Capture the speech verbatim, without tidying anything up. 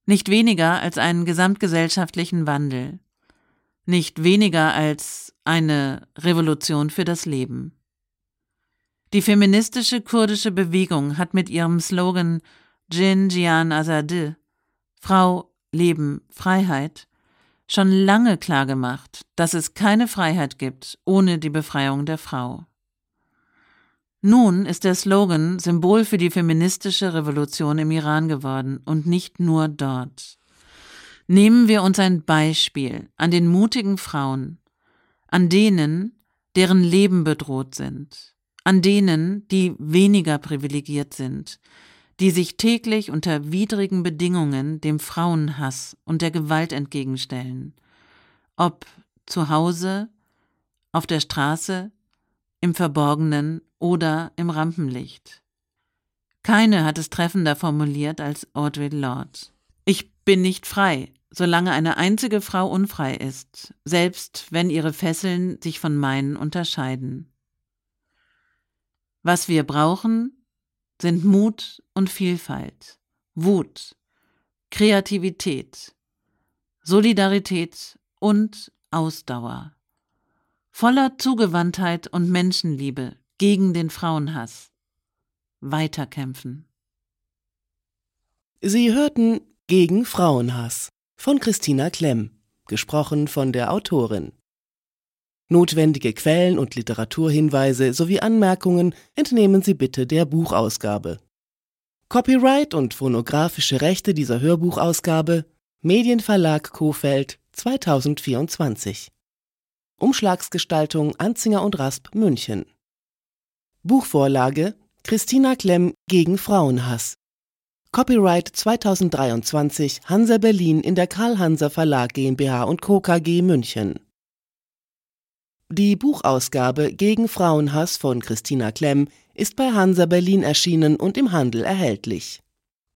Nicht weniger als einen gesamtgesellschaftlichen Wandel. Nicht weniger als eine Revolution für das Leben. Die feministische kurdische Bewegung hat mit ihrem Slogan Jin Jiyan Azadi, Frau, Leben, Freiheit, schon lange klargemacht, dass es keine Freiheit gibt ohne die Befreiung der Frau. Nun ist der Slogan Symbol für die feministische Revolution im Iran geworden und nicht nur dort. Nehmen wir uns ein Beispiel an den mutigen Frauen, an denen, deren Leben bedroht sind, an denen, die weniger privilegiert sind, die sich täglich unter widrigen Bedingungen dem Frauenhass und der Gewalt entgegenstellen, ob zu Hause, auf der Straße, im Verborgenen oder im Rampenlicht. Keine hat es treffender formuliert als Audre Lorde. Ich bin nicht frei, solange eine einzige Frau unfrei ist, selbst wenn ihre Fesseln sich von meinen unterscheiden. Was wir brauchen, sind Mut und Vielfalt, Wut, Kreativität, Solidarität und Ausdauer. Voller Zugewandtheit und Menschenliebe gegen den Frauenhass. Weiterkämpfen. Sie hörten Gegen Frauenhass von Christina Klemm, gesprochen von der Autorin. Notwendige Quellen und Literaturhinweise sowie Anmerkungen entnehmen Sie bitte der Buchausgabe. Copyright und phonographische Rechte dieser Hörbuchausgabe Medienverlag Kohfeldt zweitausendvierundzwanzig. Umschlagsgestaltung Anzinger und Rasp München. Buchvorlage Christina Klemm Gegen Frauenhass. Copyright zweitausenddreiundzwanzig Hansa Berlin in der Karl Hanser Verlag GmbH und Co. K G München. Die Buchausgabe Gegen Frauenhass von Christina Klemm ist bei Hansa Berlin erschienen und im Handel erhältlich.